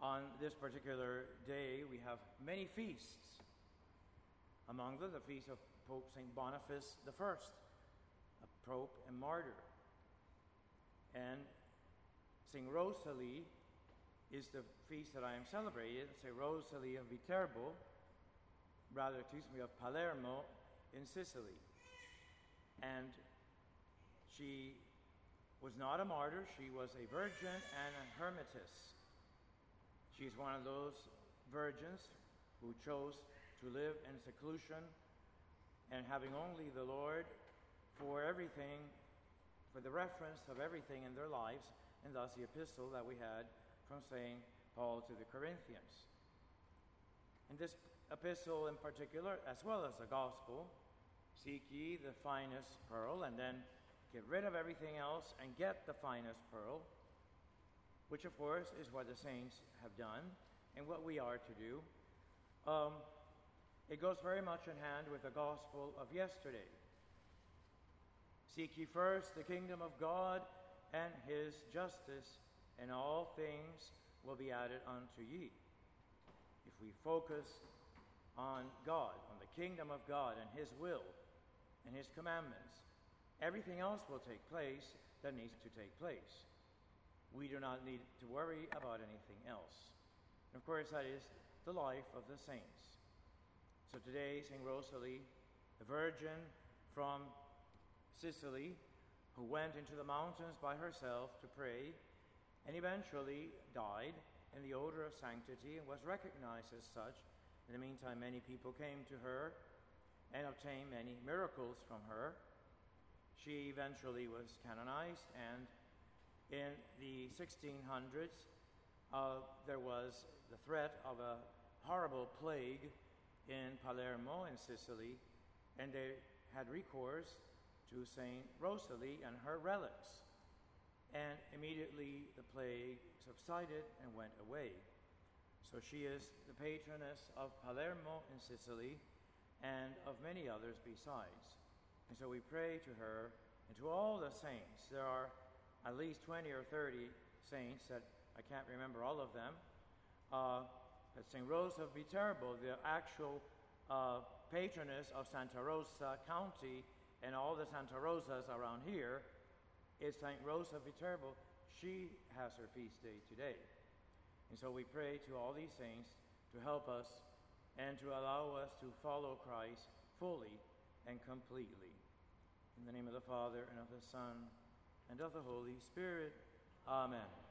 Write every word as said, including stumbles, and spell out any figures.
on this particular day, we have many feasts. Among them, the feast of Pope Saint Boniface the First, a pope and martyr. And Saint Rosalie is the feast that I am celebrating, Saint Rosalie of Viterbo, rather, excuse me, of Palermo in Sicily. And she was not a martyr, she was a virgin and a hermitess. She is one of those virgins who chose to live in seclusion and having only the Lord for everything, for the reference of everything in their lives, and thus the epistle that we had from Saint Paul to the Corinthians. In this epistle in particular, as well as the gospel, seek ye the finest pearl, and then get rid of everything else and get the finest pearl, which of course is what the saints have done and what we are to do. Um, it goes very much in hand with the gospel of yesterday. Seek ye first the kingdom of God and his justice, and all things will be added unto ye. If we focus on God, on the kingdom of God and his will and his commandments, everything else will take place that needs to take place. We do not need to worry about anything else. And of course, that is the life of the saints. So today, Saint Rosalie, the virgin from Sicily, who went into the mountains by herself to pray, and eventually died in the odor of sanctity and was recognized as such. In the meantime, many people came to her and obtained many miracles from her. She eventually was canonized, and in the sixteen hundreds, uh, there was the threat of a horrible plague in Palermo in Sicily, and they had recourse to Saint Rosalie and her relics. And immediately the plague subsided and went away. So she is the patroness of Palermo in Sicily and of many others besides. And so we pray to her and to all the saints. There are at least twenty or thirty saints that I can't remember all of them. Uh, but Saint Rose of Viterbo, the actual uh, patroness of Santa Rosa County and all the Santa Rosas around here, is Saint Rose of Viterbo. She has her feast day today. And so we pray to all these saints to help us and to allow us to follow Christ fully and completely. In the name of the Father, and of the Son, and of the Holy Spirit. Amen.